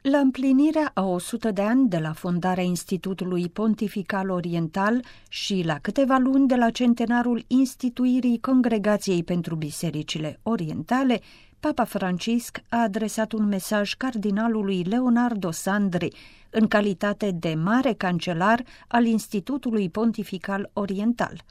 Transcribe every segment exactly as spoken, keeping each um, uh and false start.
La împlinirea a o sută de ani de la fondarea Institutului Pontifical Oriental și la câteva luni de la centenarul instituirii Congregației pentru Bisericile Orientale, Papa Francisc a adresat un mesaj cardinalului Leonardo Sandri, în calitate de mare cancelar al Institutului Pontifical Oriental.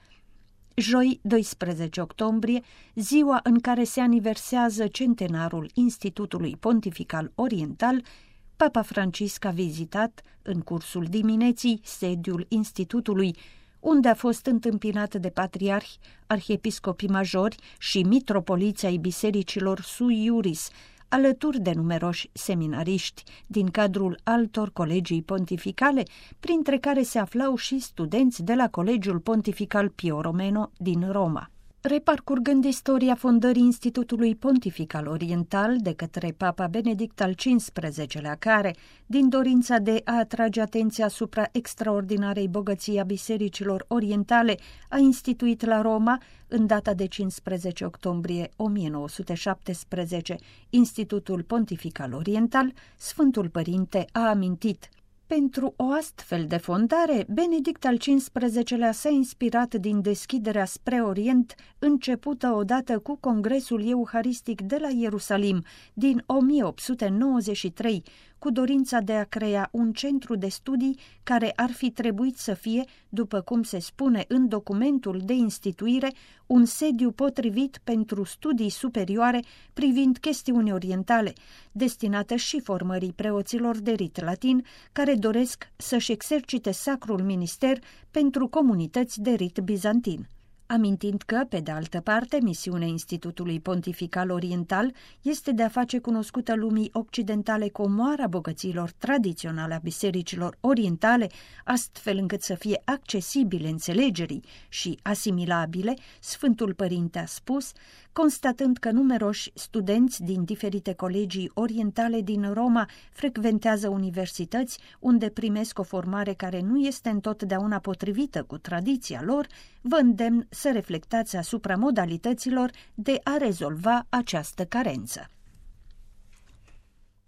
Joi, doisprezece octombrie, ziua în care se aniversează centenarul Institutului Pontifical Oriental, Papa Francisc a vizitat, în cursul dimineții, sediul institutului, unde a fost întâmpinat de patriarhi, arhiepiscopii majori și mitropoliți ai bisericilor sui iuris, alături de numeroși seminariști din cadrul altor colegii pontificale, printre care se aflau și studenți de la Colegiul Pontifical Pio Romano din Roma. Reparcurgând istoria fondării Institutului Pontifical Oriental de către Papa Benedict al cincisprezecelea, care, din dorința de a atrage atenția asupra extraordinarei bogății a bisericilor orientale, a instituit la Roma, în data de cincisprezece octombrie o mie nouă sute șaptesprezece, Institutul Pontifical Oriental, Sfântul Părinte a amintit: pentru o astfel de fondare, Benedict al cincisprezecelea s-a inspirat din deschiderea spre Orient, începută odată cu Congresul Euharistic de la Ierusalim din o mie opt sute nouăzeci și trei, cu dorința de a crea un centru de studii care ar fi trebuit să fie, după cum se spune în documentul de instituire, un sediu potrivit pentru studii superioare privind chestiuni orientale, destinată și formării preoților de rit latin care doresc să-și exercite sacrul minister pentru comunități de rit bizantin. Amintind că, pe de altă parte, misiunea Institutului Pontifical Oriental este de a face cunoscută lumii occidentale comoara bogăților tradiționale a bisericilor orientale, astfel încât să fie accesibile înțelegerii și asimilabile, Sfântul Părinte a spus, constatând că numeroși studenți din diferite colegii orientale din Roma frecventează universități unde primesc o formare care nu este întotdeauna potrivită cu tradiția lor, vă îndemn să reflectați asupra modalităților de a rezolva această carență.